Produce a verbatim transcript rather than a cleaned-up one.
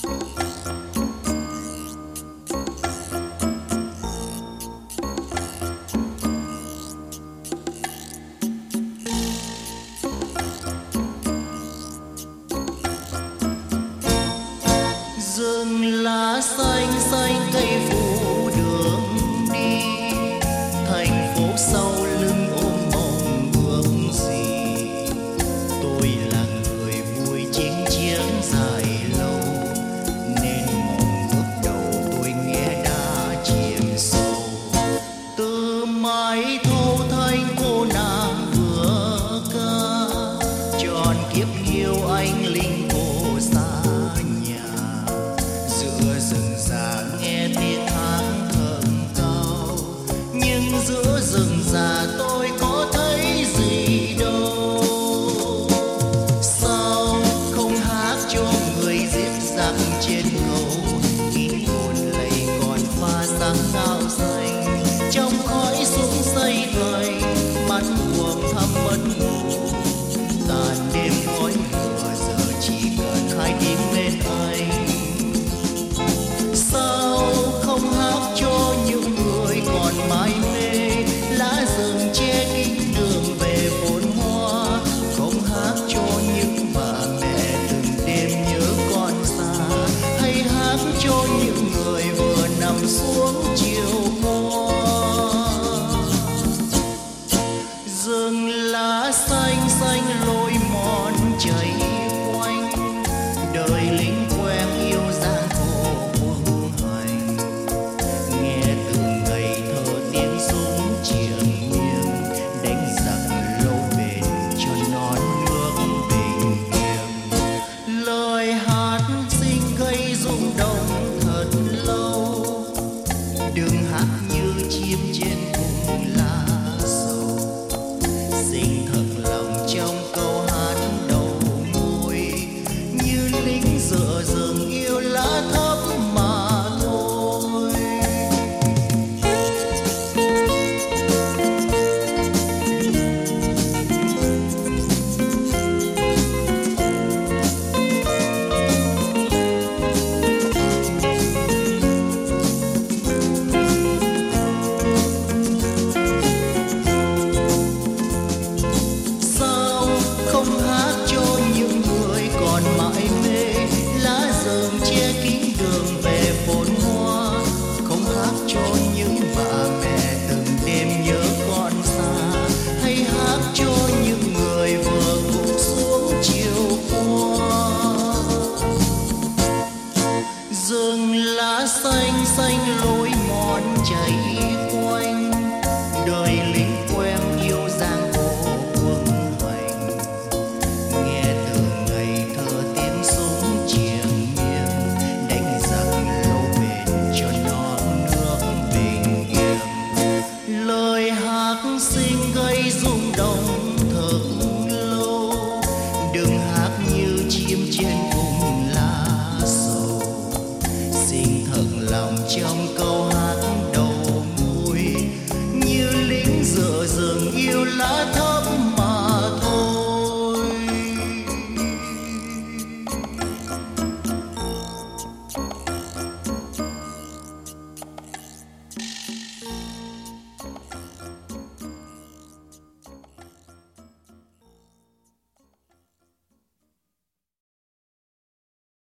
rừng lá xanh xanh cây phủ đường đi, thành phố sau lưng ôm mộng ước gì. Tôi là người vui chiến chiến dài lâu, nên mộng ước đầu tôi nghe đã chìm sâu. Từ mái thâu thanh cô nàng vừa ca, tròn kiếp yêu anh linh cô xa nhà. Giữa rừng già nghe tiếng hát thơm cao, nhưng giữa rừng già tôi có thấy gì đâu. Sao không hát cho người giết giặc trên cầu, kín hồn lầy còn pha sáng ngao xanh. Trong khói súng xây thành mắt buồn thăm mất ngủ, tàn đêm khói lửa giờ chỉ cần hai tiếng bên anh. Sao không hát cho những người còn mãi mê, lá rừng che kín đường về phồn hoa. Không hát cho những bà mẹ từng đêm nhớ con xa, hay hát cho những người vừa nằm xuống chiều qua. Rừng lá xanh xanh lối mòn chảy quanh, đời lính quen yêu gian khổ quân hành. Nghe từ ngày thơ tiếng súng triền miên, đánh giặc lâu bền cho non nước bình yên. Lời hát xinh gây rung động thật lâu, đừng hát như chim trên vùng lá sầu. Xin thật lòng trong câu hát đầu môi, như lính dựa rừng yêu lá thấp mà thôi. Sao không hát cho những người còn mãi mê, lá rừng che kín đường về phồn hoa. Không hát cho những bà mẹ từng đêm nhớ con xa, hay hát cho những người vừa gục xuống chiều qua. Rừng lá xanh xanh lối mòn chảy